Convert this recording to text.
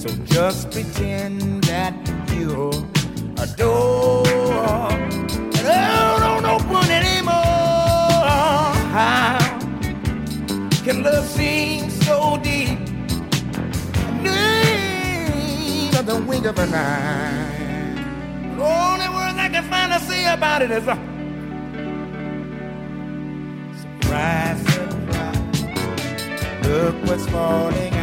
So just pretend that you adore. And don't open anymore. How can love seem so deep? Need of the wink of an eye. The only words I can find to say about it is surprise, surprise. Look what's falling out.